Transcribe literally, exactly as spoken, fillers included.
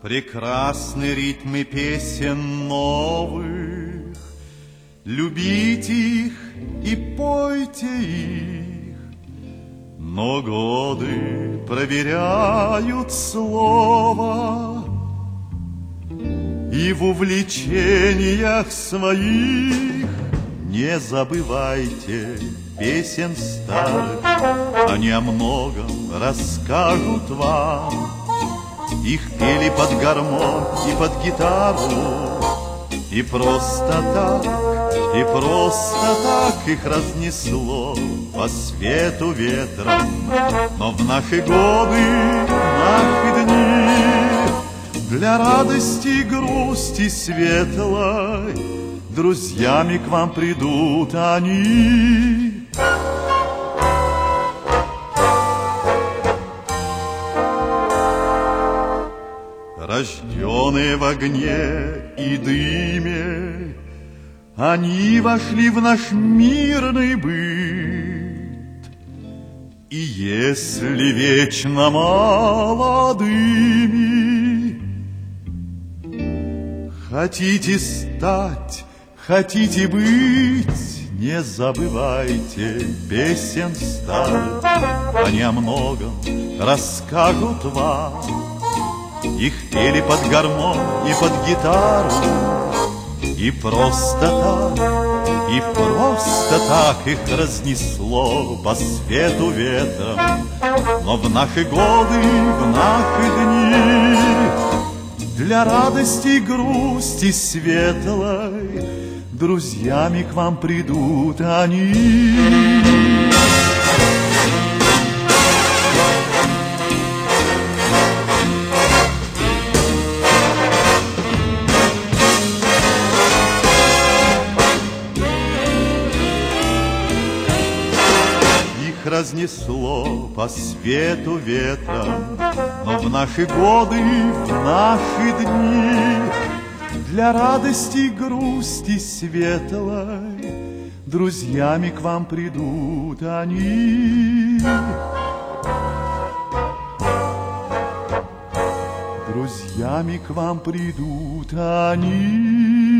Прекрасны ритмы песен новых, любите их и пойте их, но годы проверяют слово, и в увлечениях своих не забывайте песен старых, они о многом расскажут вам. Их пели под гармонь и под гитару, и просто так, и просто так их разнесло по свету ветром. Но в наши годы, в наши дни, для радости и грусти светлой друзьями к вам придут они. Рожденные в огне и дыме, они вошли в наш мирный быт. И если вечно молодыми хотите стать, хотите быть, не забывайте песен старых, они о многом расскажут вам. Их пели под гармонь и под гитару, и просто так, и просто так их разнесло по свету ветром. Но в наши годы, в наши дни, для радости и грусти светлой друзьями к вам придут они. Разнесло по свету ветром, но в наши годы, в наши дни, для радости и грусти светлой друзьями к вам придут они. Друзьями к вам придут они.